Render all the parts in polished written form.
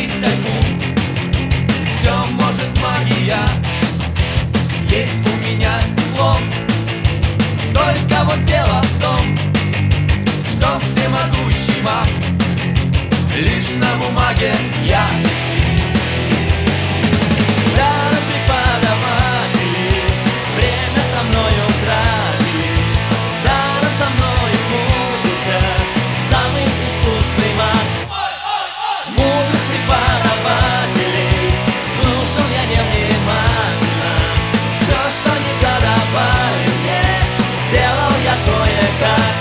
грозит тайфун. Все может магия, есть у меня диплом. Только вот дело в том, что всемогущий маг лишь на бумаге я. Даром преподаватели время со мною тратили, даром со мною мучился самый искусный маг. Мудрых преподавателей слушал я невнимательно, все, что не задавали мне, делал я кое-как.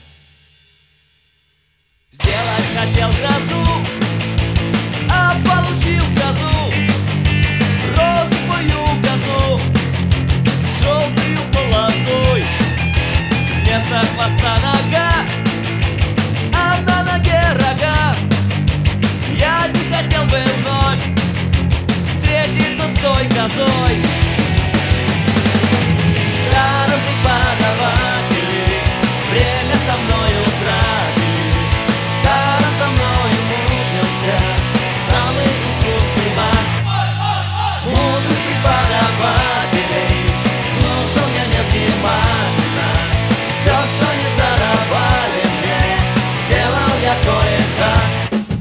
Сделать хотел грозу, а получил козу, розовую козу с желтою полосой. Вместо хвоста нога, а на ноге рога. Я не хотел бы вновь встретиться с той козой. Даром преподаватели время со мною тратили, даром со мною мучился самый искусный маг. Мудрых преподавателей слушал я невнимательно, все, что не задавали мне, делал я кое-как.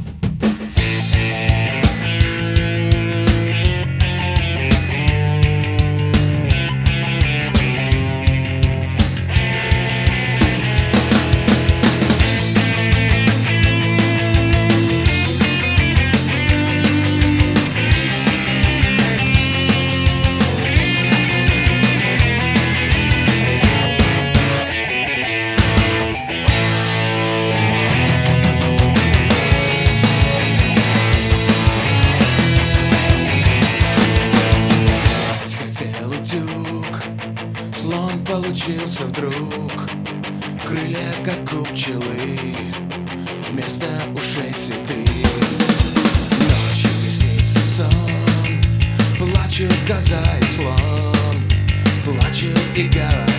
Слон получился вдруг, крылья как у пчелы, вместо ушей цветы. Ночью приснится сон, плачут коза и слон, плачут и гора.